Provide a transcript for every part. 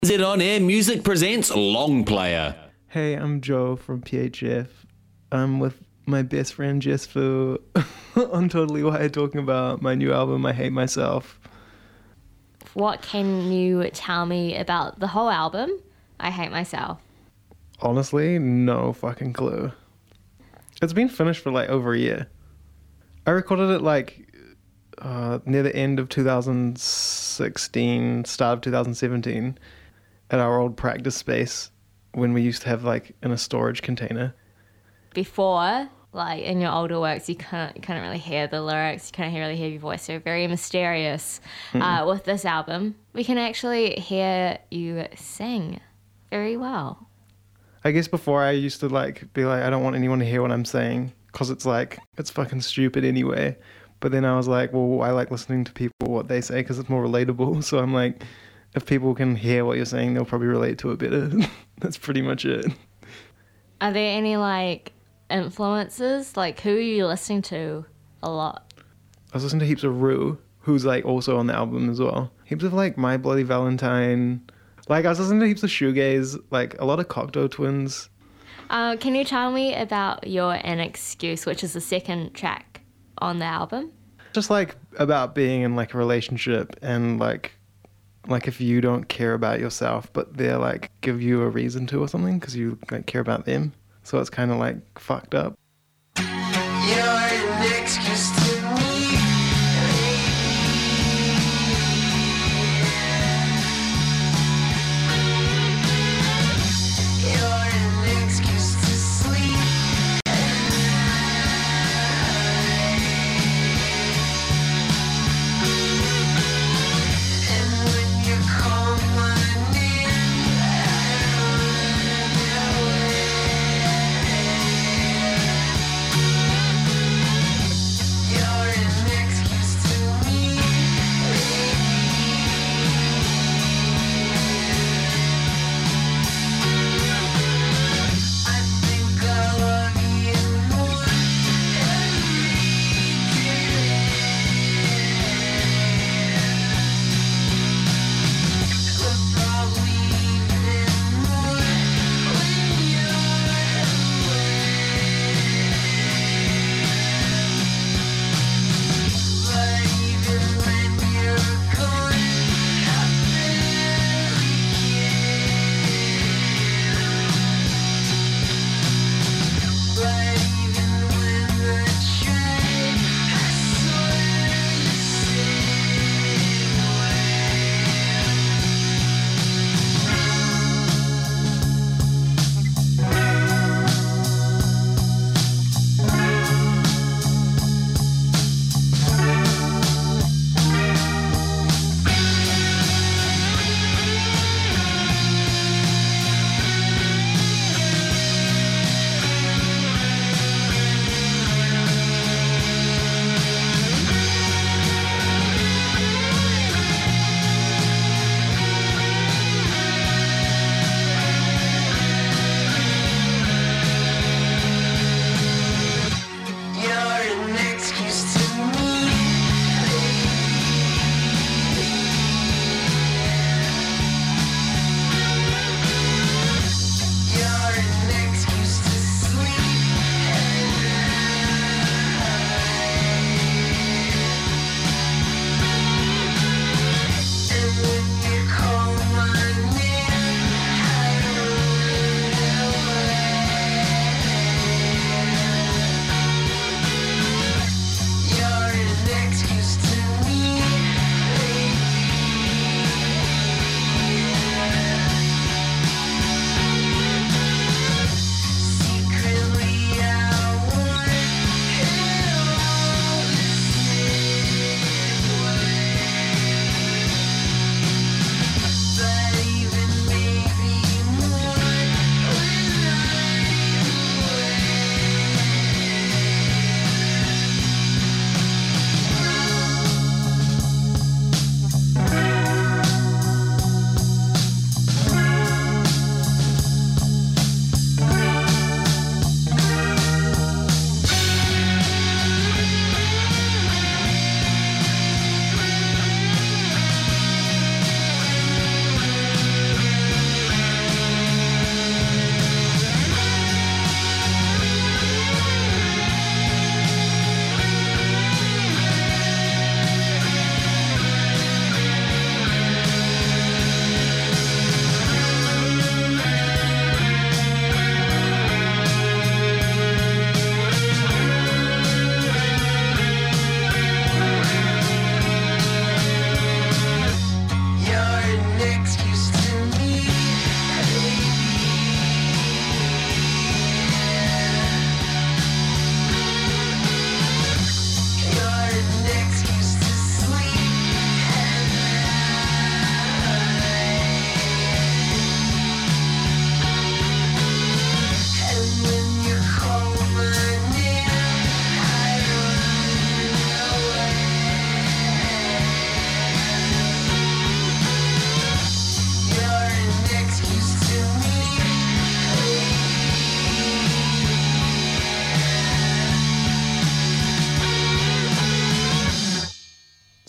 Z On Air Music presents Long Player. Hey, I'm Joe from PHF. I'm with my best friend Jess Fu on Totally Wired talking about my new album, I Hate Myself. What can you tell me about the whole album, I Hate Myself? Honestly, no fucking clue. It's been finished for like over a year. I recorded it near the end of 2016, start of 2017 at our old practice space when we used to have like in a storage container. Before, like in your older works, you couldn't really hear the lyrics, you couldn't really hear your voice, so very mysterious. With this album, we can actually hear you sing very well. I guess before I used to be like, I don't want anyone to hear what I'm saying because it's fucking stupid anyway. But then I was like, well, I like listening to people, what they say, because it's more relatable. So I'm like, if people can hear what you're saying, they'll probably relate to it better. That's pretty much it. Are there any influences? Like, who are you listening to a lot? I was listening to heaps of Rue, who's also on the album as well. Heaps of My Bloody Valentine. I was listening to heaps of shoegaze, a lot of Cocteau Twins. Can you tell me about You're an Excuse, which is the second track on the album? Just about being in a relationship and if you don't care about yourself, but they're give you a reason to or something because you care about them. So it's kind of fucked up. You're an excuse to me. You're an excuse to sleep. And when you call my name, I run away.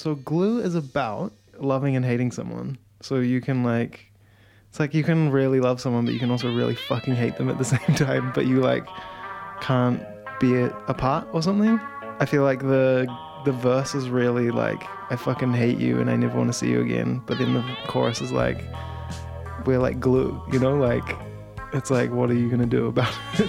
So Glue is about loving and hating someone. So you can like, it's like you can really love someone, but you can also really fucking hate them at the same time. But you like can't be apart or something. I feel like the verse is really like, I fucking hate you and I never want to see you again. But then the chorus is like, we're like glue, you know? Like, it's like, what are you gonna do about it?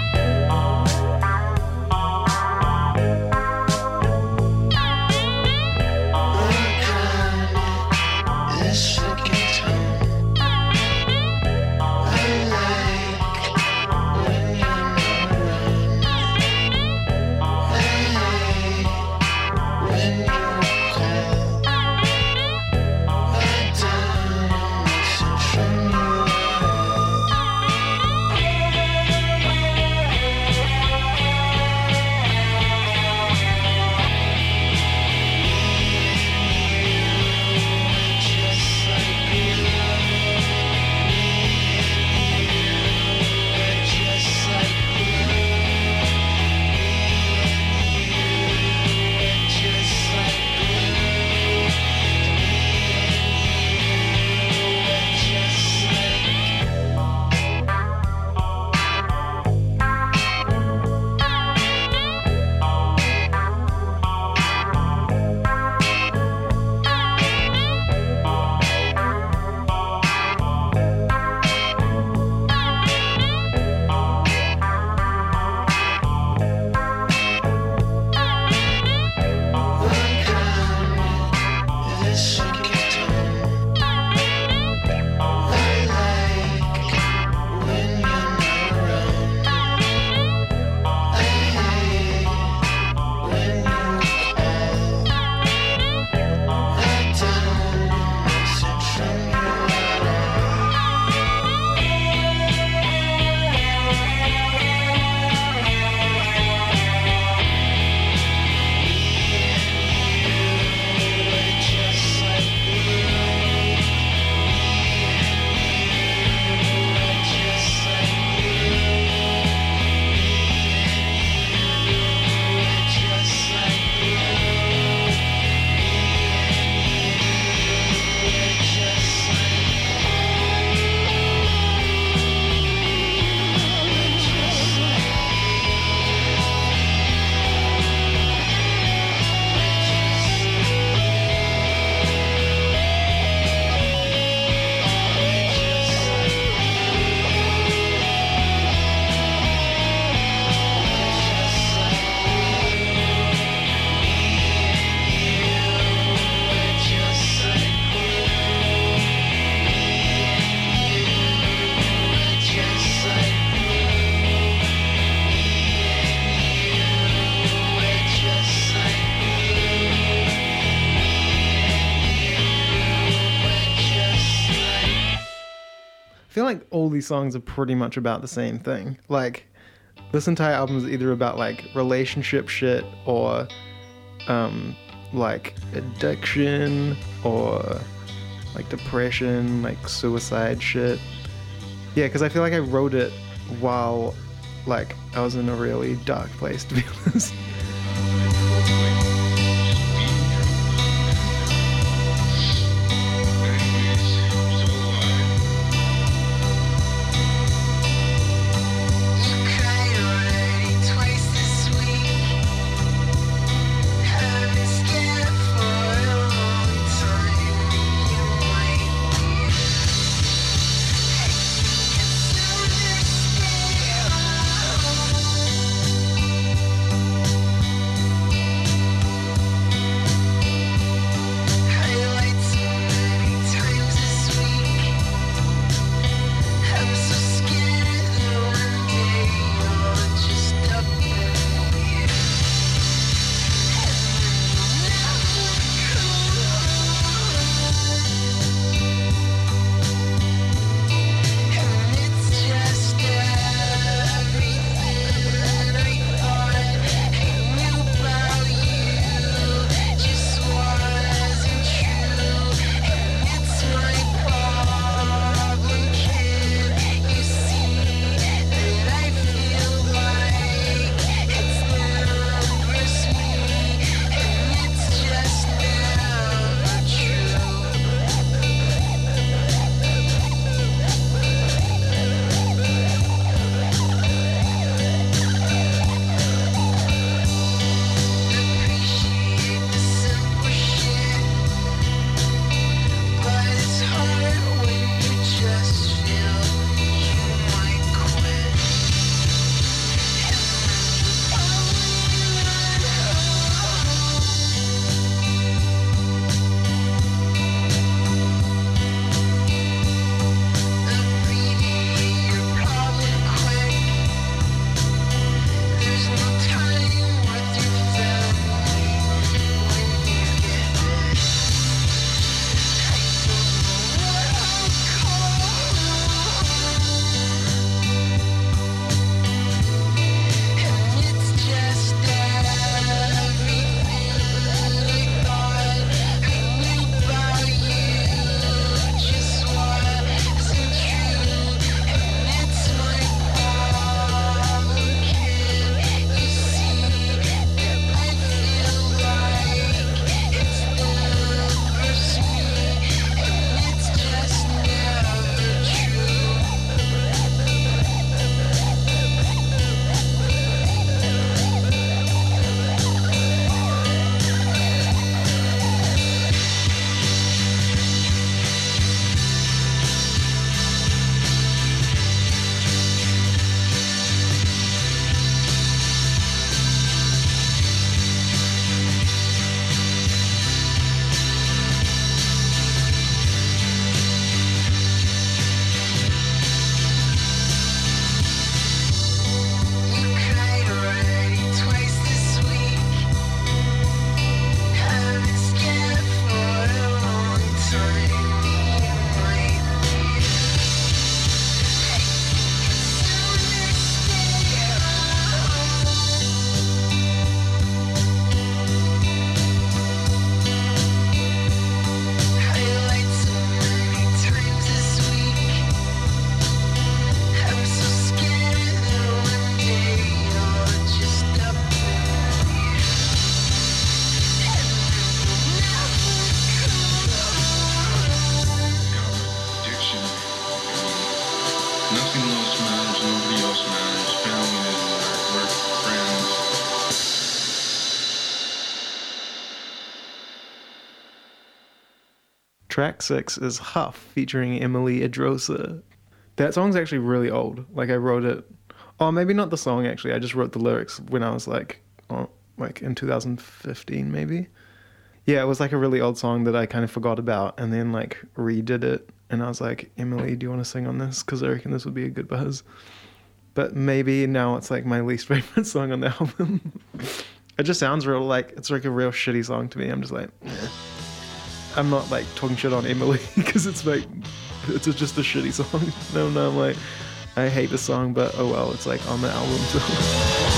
I feel like all these songs are pretty much about the same thing. Like, this entire album is either about like relationship shit or like addiction or like depression, like suicide shit. Yeah, because I feel like I wrote it while like I was in a really dark place, to be honest. Track 6 is Huff featuring Emily Idrosa. That song's actually really old. Like I wrote it, oh maybe not the song actually. I just wrote the lyrics when I was like in 2015 maybe. Yeah, it was like a really old song that I kind of forgot about and then like redid it. And I was like, Emily, do you want to sing on this? Because I reckon this would be a good buzz. But maybe now it's like my least favorite song on the album. It just sounds real like, it's like a real shitty song to me. I'm just like, eh. I'm not like talking shit on Emily because it's like, it's just a shitty song. No, I'm like, I hate the song, but oh well, it's like on the album. So.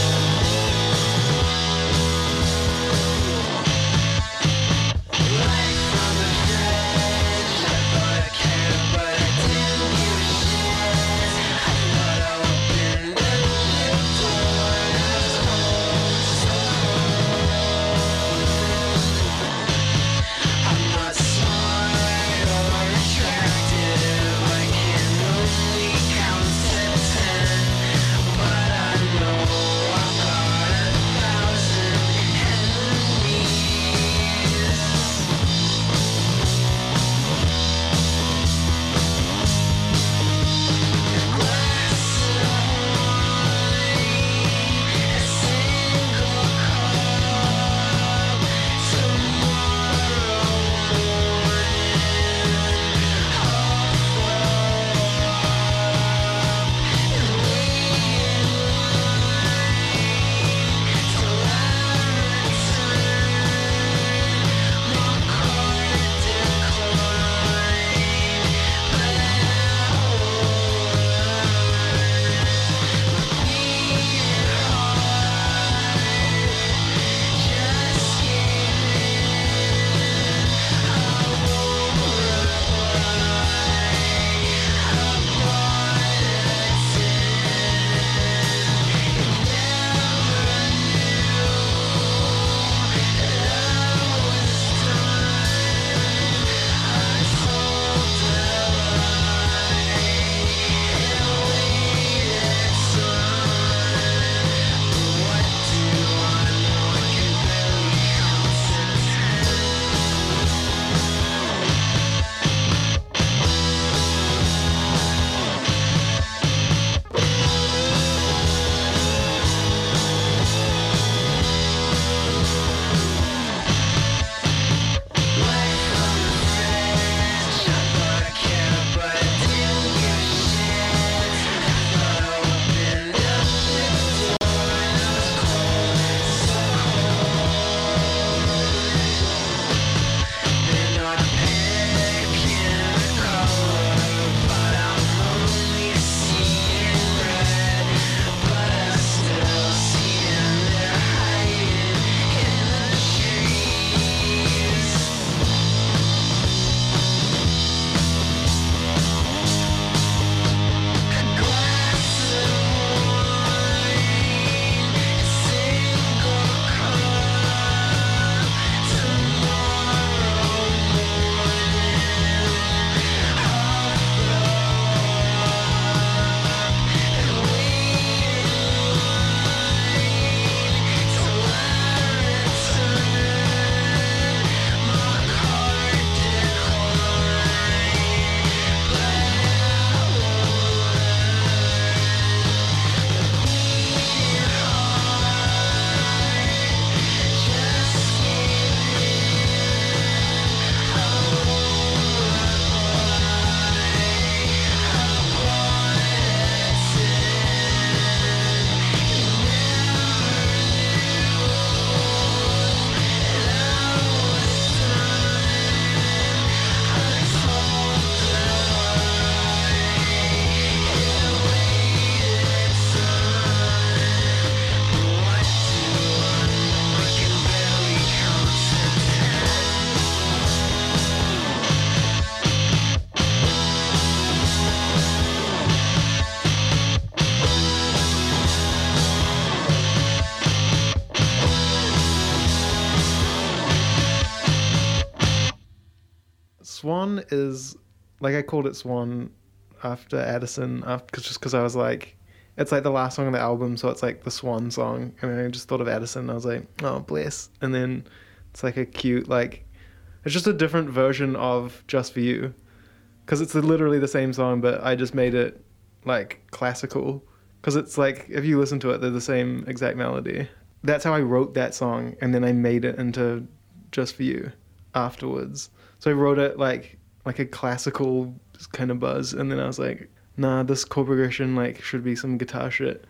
Swan is like, I called it Swan after Addison, just because I was like, it's like the last song on the album, so it's like the Swan song, and I just thought of Addison and I was like, oh bless. And then it's like a cute, like, It's just a different version of Just For You. Because it's literally the same song, but I just made it like classical. Because it's like, if you listen to it, they're the same exact melody. That's how I wrote that song, and then I made it into Just For You afterwards. So I wrote it like a classical kind of buzz, and then I was like, nah, this chord progression like should be some guitar shit.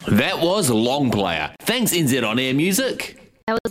That was Long Player. Thanks NZ On Air Music.